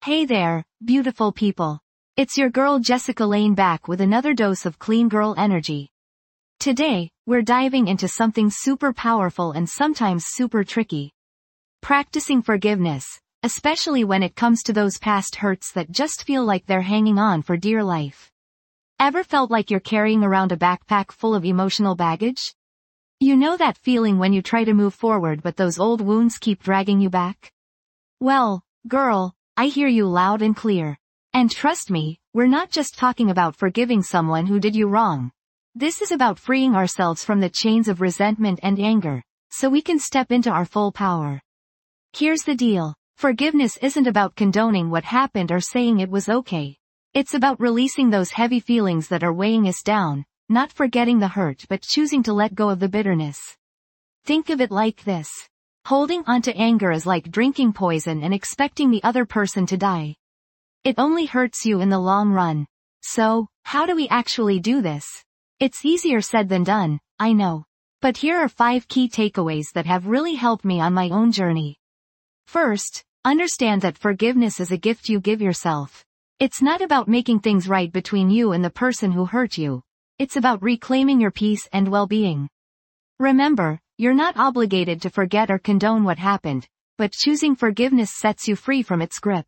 Hey there, beautiful people. It's your girl Jessica Lane back with another dose of clean girl energy. Today, we're diving into something super powerful and sometimes super tricky. Practicing forgiveness, especially when it comes to those past hurts that just feel like they're hanging on for dear life. Ever felt like you're carrying around a backpack full of emotional baggage? You know that feeling when you try to move forward but those old wounds keep dragging you back? Well, girl, I hear you loud and clear. And trust me, we're not just talking about forgiving someone who did you wrong. This is about freeing ourselves from the chains of resentment and anger, so we can step into our full power. Here's the deal. Forgiveness isn't about condoning what happened or saying it was okay. It's about releasing those heavy feelings that are weighing us down, not forgetting the hurt but choosing to let go of the bitterness. Think of it like this. Holding onto anger is like drinking poison and expecting the other person to die. It only hurts you in the long run. So, how do we actually do this? It's easier said than done, I know. But here are 5 key takeaways that have really helped me on my own journey. First, understand that forgiveness is a gift you give yourself. It's not about making things right between you and the person who hurt you. It's about reclaiming your peace and well-being. Remember, you're not obligated to forget or condone what happened, but choosing forgiveness sets you free from its grip.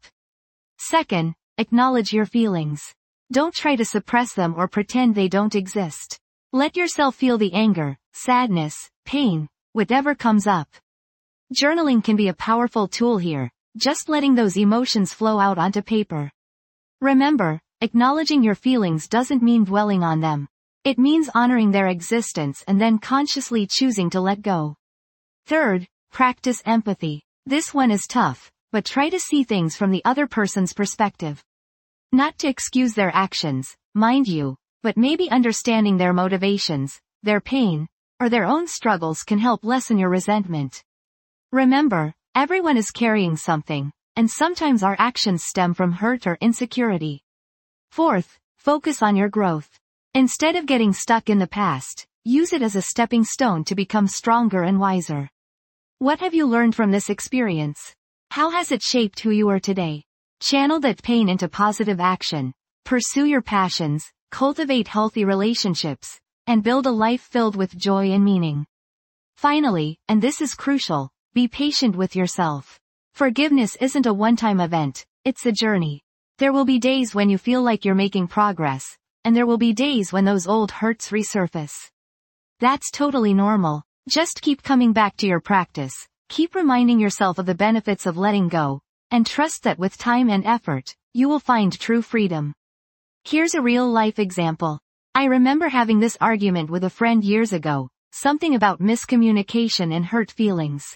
Second, acknowledge your feelings. Don't try to suppress them or pretend they don't exist. Let yourself feel the anger, sadness, pain, whatever comes up. Journaling can be a powerful tool here, just letting those emotions flow out onto paper. Remember, acknowledging your feelings doesn't mean dwelling on them. It means honoring their existence and then consciously choosing to let go. Third, practice empathy. This one is tough, but try to see things from the other person's perspective. Not to excuse their actions, mind you, but maybe understanding their motivations, their pain, or their own struggles can help lessen your resentment. Remember, everyone is carrying something, and sometimes our actions stem from hurt or insecurity. Fourth, focus on your growth. Instead of getting stuck in the past, use it as a stepping stone to become stronger and wiser. What have you learned from this experience? How has it shaped who you are today? Channel that pain into positive action, pursue your passions, cultivate healthy relationships, and build a life filled with joy and meaning. Finally, and this is crucial, be patient with yourself. Forgiveness isn't a one-time event, it's a journey. There will be days when you feel like you're making progress, and there will be days when those old hurts resurface. That's totally normal. Just keep coming back to your practice, keep reminding yourself of the benefits of letting go, and trust that with time and effort, you will find true freedom. Here's a real-life example. I remember having this argument with a friend years ago, something about miscommunication and hurt feelings.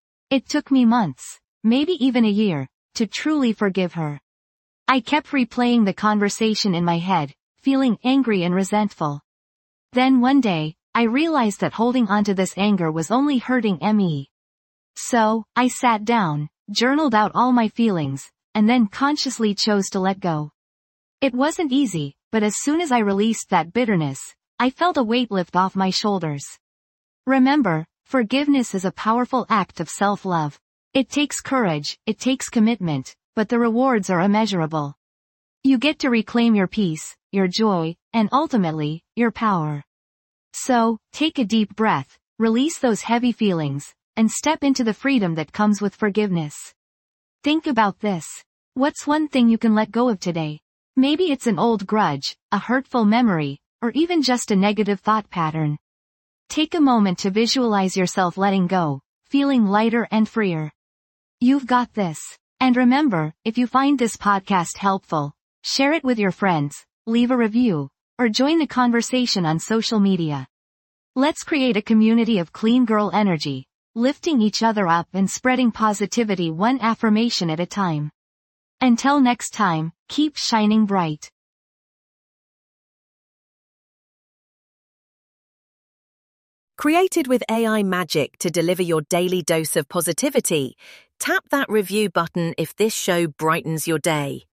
It took me months, maybe even a year, to truly forgive her. I kept replaying the conversation in my head, feeling angry and resentful. Then one day, I realized that holding onto this anger was only hurting me. So, I sat down, journaled out all my feelings, and then consciously chose to let go. It wasn't easy, but as soon as I released that bitterness, I felt a weight lift off my shoulders. Remember, forgiveness is a powerful act of self-love. It takes courage, it takes commitment, but the rewards are immeasurable. You get to reclaim your peace, your joy, and ultimately, your power. So, take a deep breath, release those heavy feelings, and step into the freedom that comes with forgiveness. Think about this. What's one thing you can let go of today? Maybe it's an old grudge, a hurtful memory, or even just a negative thought pattern. Take a moment to visualize yourself letting go, feeling lighter and freer. You've got this. And remember, if you find this podcast helpful, share it with your friends, leave a review, or join the conversation on social media. Let's create a community of clean girl energy, lifting each other up and spreading positivity one affirmation at a time. Until next time, keep shining bright. Created with AI magic to deliver your daily dose of positivity, tap that review button if this show brightens your day.